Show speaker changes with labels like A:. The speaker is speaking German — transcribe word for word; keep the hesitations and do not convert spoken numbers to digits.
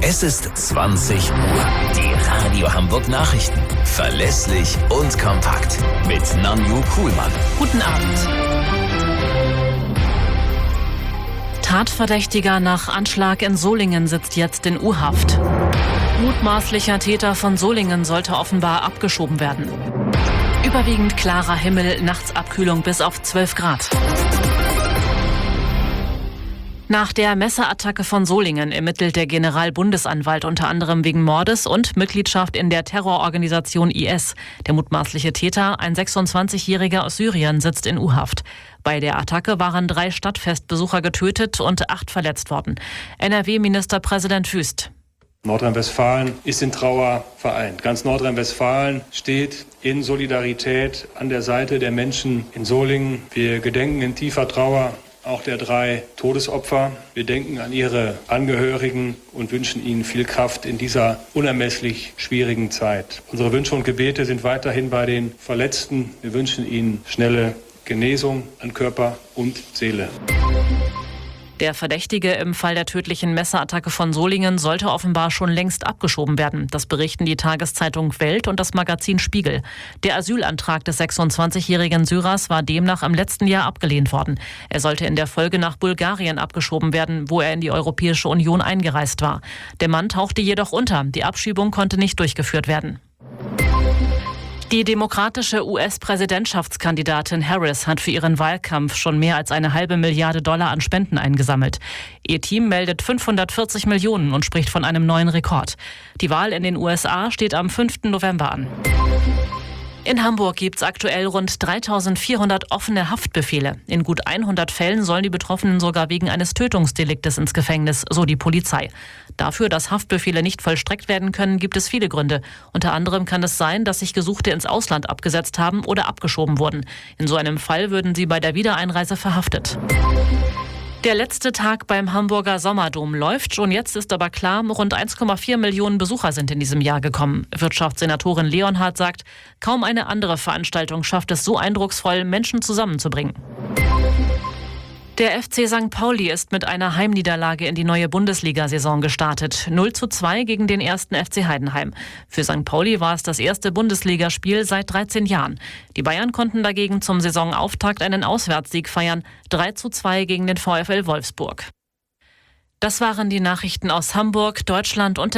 A: Es ist zwanzig Uhr. Die Radio Hamburg Nachrichten. Verlässlich und kompakt. Mit Nanju Kuhlmann.
B: Guten Abend. Tatverdächtiger nach Anschlag in Solingen sitzt jetzt in U-Haft. Mutmaßlicher Täter von Solingen sollte offenbar abgeschoben werden. Überwiegend klarer Himmel, nachts Abkühlung bis auf zwölf Grad. Nach der Messerattacke von Solingen ermittelt der Generalbundesanwalt unter anderem wegen Mordes und Mitgliedschaft in der Terrororganisation I S. Der mutmaßliche Täter, ein sechsundzwanzigjähriger aus Syrien, sitzt in U-Haft. Bei der Attacke waren drei Stadtfestbesucher getötet und acht verletzt worden. N R W-Ministerpräsident Wüst.
C: Nordrhein-Westfalen ist in Trauer vereint. Ganz Nordrhein-Westfalen steht in Solidarität an der Seite der Menschen in Solingen. Wir gedenken in tiefer Trauer auch der drei Todesopfer. Wir denken an ihre Angehörigen und wünschen ihnen viel Kraft in dieser unermesslich schwierigen Zeit. Unsere Wünsche und Gebete sind weiterhin bei den Verletzten. Wir wünschen ihnen schnelle Genesung an Körper und Seele.
B: Der Verdächtige im Fall der tödlichen Messerattacke von Solingen sollte offenbar schon längst abgeschoben werden. Das berichten die Tageszeitung Welt und das Magazin Spiegel. Der Asylantrag des sechsundzwanzigjährigen Syrers war demnach im letzten Jahr abgelehnt worden. Er sollte in der Folge nach Bulgarien abgeschoben werden, wo er in die Europäische Union eingereist war. Der Mann tauchte jedoch unter. Die Abschiebung konnte nicht durchgeführt werden. Die demokratische U S-Präsidentschaftskandidatin Harris hat für ihren Wahlkampf schon mehr als eine halbe Milliarde Dollar an Spenden eingesammelt. Ihr Team meldet fünfhundertvierzig Millionen und spricht von einem neuen Rekord. Die Wahl in den U S A steht am fünften November an. In Hamburg gibt es aktuell rund dreitausendvierhundert offene Haftbefehle. In gut hundert Fällen sollen die Betroffenen sogar wegen eines Tötungsdeliktes ins Gefängnis, so die Polizei. Dafür, dass Haftbefehle nicht vollstreckt werden können, gibt es viele Gründe. Unter anderem kann es sein, dass sich Gesuchte ins Ausland abgesetzt haben oder abgeschoben wurden. In so einem Fall würden sie bei der Wiedereinreise verhaftet. Der letzte Tag beim Hamburger Sommerdom läuft. Schon jetzt ist aber klar, rund eins Komma vier Millionen Besucher sind in diesem Jahr gekommen. Wirtschaftssenatorin Leonhardt sagt, kaum eine andere Veranstaltung schafft es so eindrucksvoll, Menschen zusammenzubringen. Der F C Sankt Pauli ist mit einer Heimniederlage in die neue Bundesliga-Saison gestartet. null zu zwei gegen den ersten F C Heidenheim. Für Sankt Pauli war es das erste Bundesligaspiel seit dreizehn Jahren. Die Bayern konnten dagegen zum Saisonauftakt einen Auswärtssieg feiern. drei zu zwei gegen den VfL Wolfsburg. Das waren die Nachrichten aus Hamburg, Deutschland und der